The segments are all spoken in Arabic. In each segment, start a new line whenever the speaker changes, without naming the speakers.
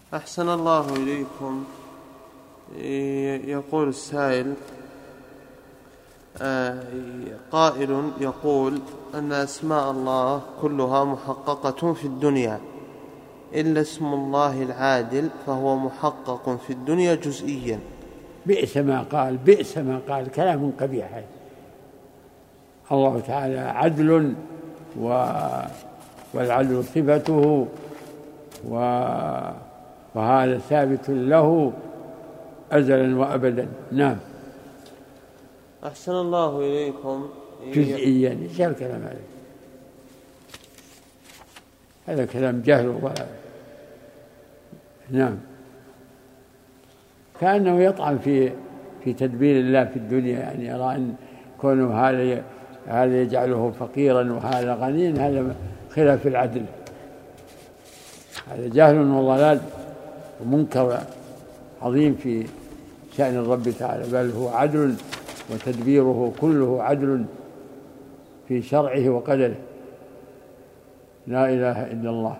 أحسن الله إليكم. يقول السائل قائل يقول أن أسماء الله كلها محققة في الدنيا إلا اسم الله العادل فهو محقق في الدنيا جزئيا.
بئس ما قال كلام قبيح. الله تعالى عدل والعدل صفته وهذا ثابت له أزلا وأبدا. نعم.
أحسن الله إليكم.
جزئيا إيش الكلام هذا؟ هذا كلام جهل نعم. كأنه يطعن في تدبير الله في الدنيا، يعني يرى أن كونه هذا يجعله فقيرا وهذا غنيا، هذا خلاف العدل. هذا جهل وضلال ومنكر عظيم في شأن الرب تعالى، بل هو عدل وتدبيره كله عدل في شرعه وقدره. لا إله إلا الله.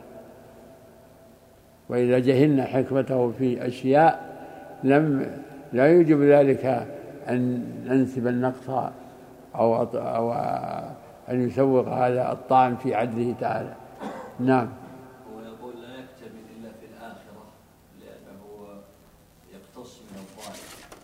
وإذا جهلنا حكمته في أشياء لا يوجب ذلك أن ننسب النقص أو أن يسوق هذا الطعن في عدله تعالى. نعم.
ويقول لا يكتمل إلا في الآخرة لأنه يقتص من الظالم.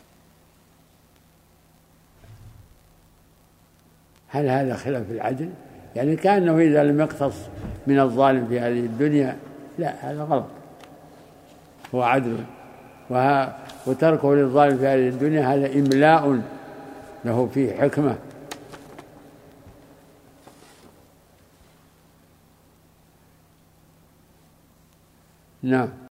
هل هذا خلاف العدل؟ يعني كأنه إذا لم يقتص من الظالم في هذه الدنيا، لا، هذا غلط. هو عدل، وتركه للظالم في هذه الدنيا هذا إملاء له فيه حكمة. نعم.